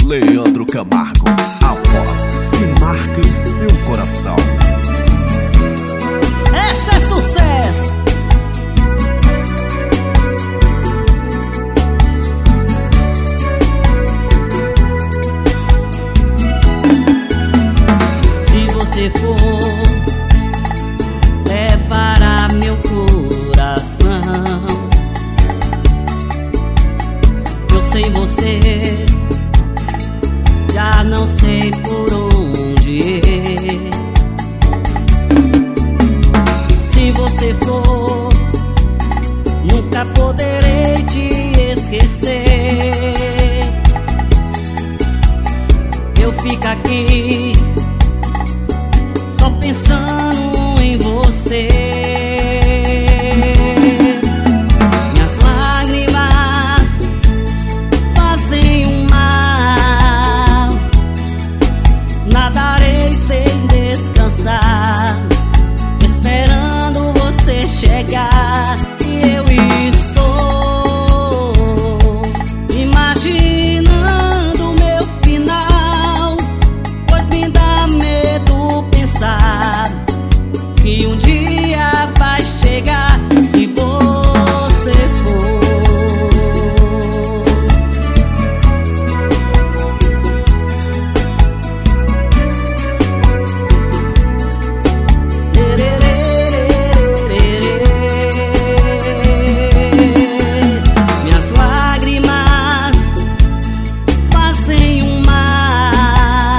Leandro Camargo, a voz que marca o seu coração. Essa é sucesso! Se você for levar meu coração, eu sei você já não sei por onde ir. Se você for, nunca poderei te esquecer. Eu fico aqui só pensando em você. Minhas lágrimas fazem um mal, nadarei sem descansar, esperando você chegar. E eu estou imaginando o meu final, pois me dá medo pensar que um dia vai chegar. Se você for, minhas lágrimas fazem um mar,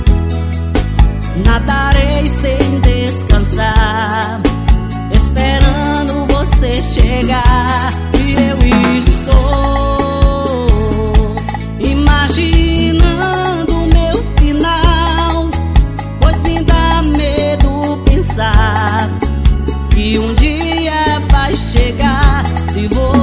nadarei sem descansar, esperando você chegar. E eu estou imaginando o meu final, pois me dá medo pensar que um dia vai chegar. Se você